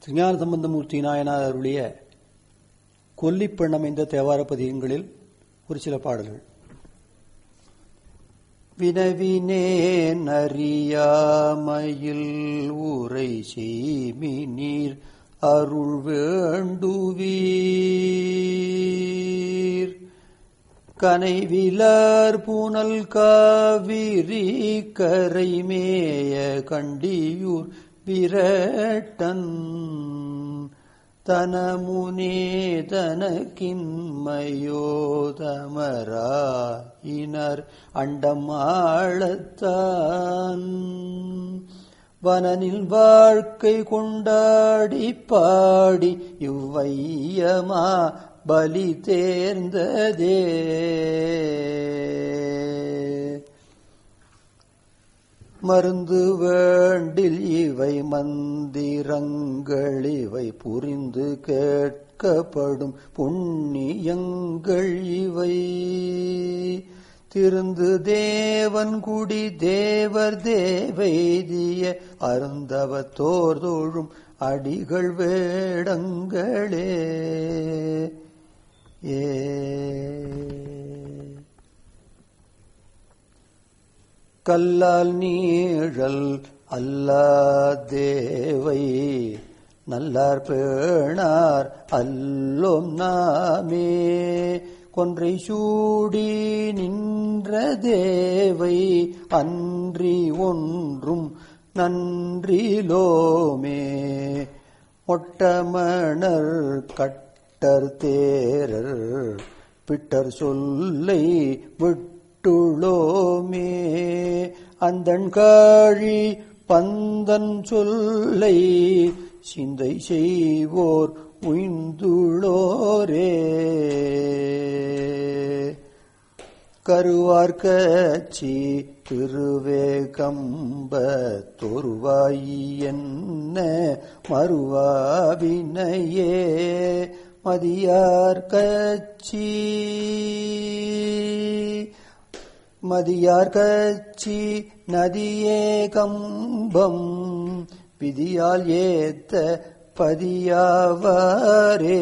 திருஞான சம்பந்தமூர்த்தி நாயனார் அருளிய கொல்லிப்பெண் அமைந்த தேவார பதிகங்களில் ஒரு சில பாடல்கள். வினவினேன் அறியாமையில் உரை செய்மினீர் அருள் வேண்டுவீர். கனைவிலர் புனல் காவிரி கரைமேய கண்டியூர் விரட்டன் தனமுனே தனக்கின்மயோதமராயினர் அண்டமாளத்தான் வனனில் வாழ்க்கை கொண்டாடி பாடி இவ்வையமா பலி தேர்ந்ததே. மருந்து வேண்டில் இவை மந்திரங்கள் இவை புரிந்து கேட்கப்படும் புண்ணியங்கள் இவை. திருந்து தேவன் குடி தேவர் தேவைதிய அருந்தவத்தோர் தோழும் அடிகள் வேடங்களே. கல்லால் நீழல் அல்லாதேவை நல்லார் பேணார் அல்லோம் நாமே. கொன்றை சூடி நின்ற தேவை அன்றி ஒன்றும் நன்றிலோமே. மொட்டமணர் கட்டர் தேரர் பிட்டர் சொல்லை விட்டுளோமே. அந்தன் காழி பந்தன் சொல்லை சிந்தை செய்வோர் உய்ந்துளோரே. கருவார் கச்சி திருவேகம்ப தொருவாயி என்ன மறுவாவினையே. மதியார் கச்சி நதியே கம்பம் விதியால் ஏத்த பதியாவாரே.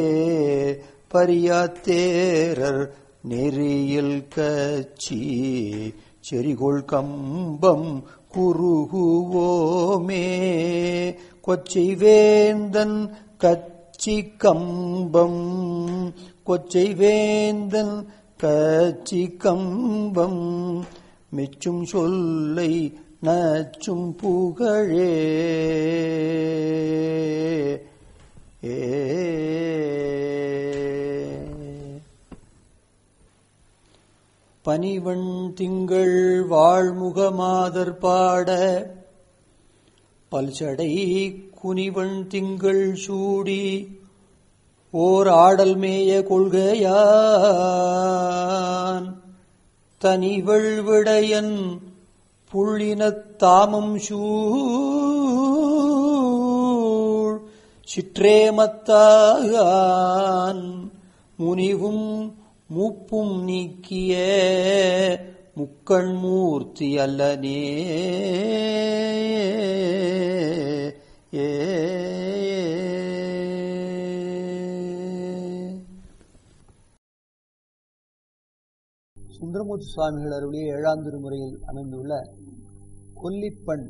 பரியாத்தேரர் நெறியில் கச்சி செறிகொள் கம்பம் குறுகுவோமே. கொச்சை வேந்தன் கச்சி கம்பம் கொச்சை வேந்தன் கச்சி கம்பம் மெச்சும் சொல்லை நச்சும் புகழே. பனிவண் திங்கள் வாழ்முகமாதர் பாட பல்சடை குனிவண் திங்கள் சூடி ஓர் ஆடல் மேய கொள்கையான் தனிவள் விடையன் புள்ளினத் தாமம் சூழ் சிற்றேமத்தான் முனிவும் மூப்பும் நீக்கிய முக்கண்மூர்த்தி அல்லனே. சுந்தரமூர்த்தி சுவாமிகள் அருளிய 7ஆம் திருமுறையில் அமைந்துள்ள கொல்லிப்பண்.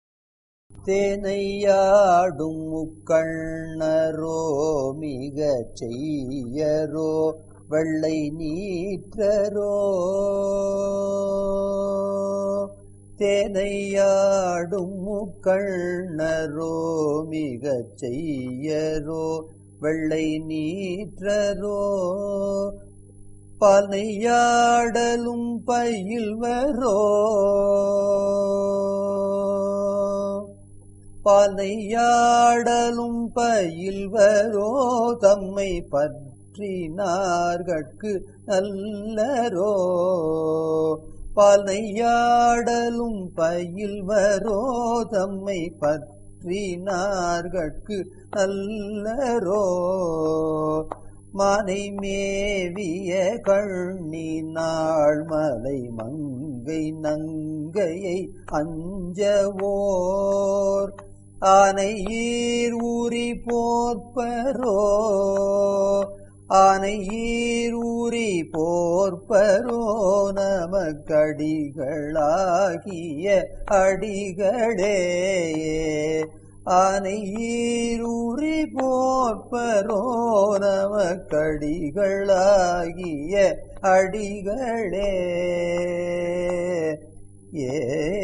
தேனையாடும் முக்கண்ணரோ மிக செய்யரோ வெள்ளை நீற்றரோ. தேனையாடும் முக்கண்ணரோ மிக செய்யரோ வெள்ளை நீற்றரோ. பனையாடலும் பயில்வரோ பனையாடலும் பயில்வரோ தம்மை பற்றினார்கட்கு நல்லரோ. பனையாடலும் பயில்வரோ தம்மை பற்றினார்கட்கு நல்லரோ. மானை மேவிய கண்ணி நாள்மலை மங்கை நங்கையை அஞ்சவோர் ஆனையீர் ஊரி போர்ப்பரோ ஆனையீர் ஊரி போர்ப்பரோ நமக்கடிகளாகிய அடிகளே ஆனையீர் ஊரி போர்ப்பரோ நமக்கடிகளாகிய அடிகளே ஏ